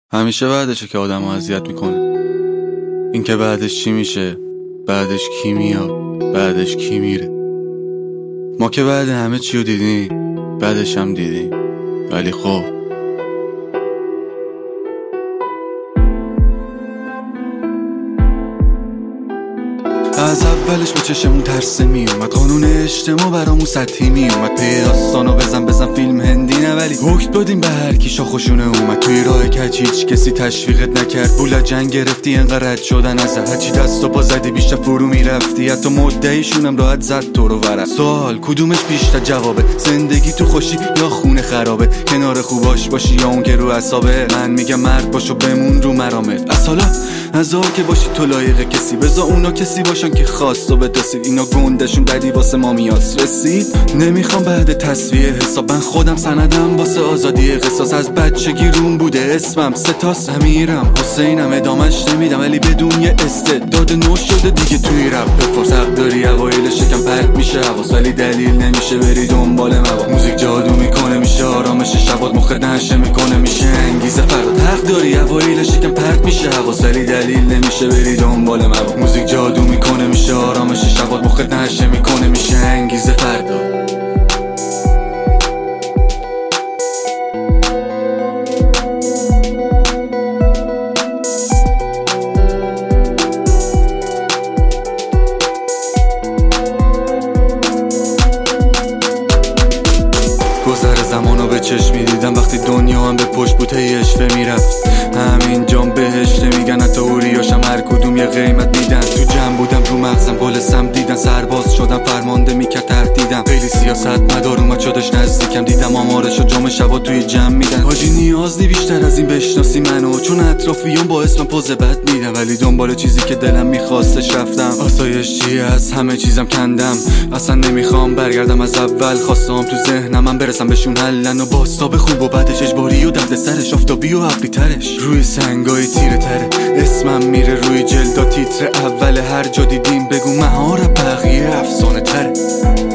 همیشه بعدشه که آدم رو اذیت میکنه. این که بعدش چی میشه، بعدش کی میاد، بعدش کی میره. ما که بعد همه چی رو دیدیم، بعدش هم دیدیم، ولی خب از اولش به چشمون ترسه میومد، قانون اجتماع برامون سطحی میومد. پی داستانو بزن فیلم هندی نه، ولی حکم دادیم به هر کی شاخوشونه اومد. توی راه کج هیچ کسی تشویقت نکرد، پول جنگ گرفتی انقدر رد شدن ازت. هرچی دست و پا زدی بیشتر فرو میرفتی، حتی مدعیشونم راحت زد تو رو ورق. سوال کدومش بیشتر جوابه؟ زندگی تو خوشی یا خونه خرابه؟ کنار خوباش باشی یا اون که رو اعصابه؟ من میگم مرد باشو بمون رو مرامت. از حالا از که باشی تو لایق کسی، بذار اونا کسی باشن که خواست و بتاسید. اینا گندشون بدی واسه ما میاس رسید. نمیخوام بعد تصویه حساب، من خودم سندم واسه آزادی قصاص. از بچگی روم بوده اسمم ستاس، امیرم حسینم ادامش نمیدم، ولی بدون یه استعداد نو شده دیگه توی رپ. بپرس حق داری اوایل شکم پرت میشه حواس، ولی دلیل نمیشه بری دنبال مواد. موزیک جادو میکنه میشه آرامش شبات، مخت نشه میکنه میشه انگیزه فرات. حق داری اوایل شکم پرت میشه حواس، ولی دلیل نمیشه بری دنبال مواد. موزیک جادو میکنه میشه آرامش شبات، مخت نشه میکنه میشه انگیزه فردا. گذر زمانو به چشم میدیدم وقتی دنیا هم به پشت بوته اشوه میرفت. همین جام بهش نمیگن، حتی اوریاشم هر کدوم یه قیمت میدن. تو جمع بودم رو مغزم بالسم دیدن، سرباز شدم فرمانده میکرد تهدیدم. خیلی سیاست مدار اومد شدش نزدیکم، دیدم آمارش و جام شبا توی جمع میدن. حاجی نیاز نی بیشتر از این بشناسی منو، چون اطرافیون با اسمم پوز بد میدم، ولی دنبال چیزی که دلم میخواستش رفتم. آسایش چیه؟ از همه چیزم کندم، اصلا نمیخوام برگردم از اول. خواستم تو ذهنم من برسم بهشون حلن، و باستاب خوب و بعدش اجباری و درد سرش، آفتابی و حقی ترش روی سنگای تیره تره. اسمم میره روی جلدا تیتر اول، هر جا دیدیم بگو مهار بقیه افسانه تره.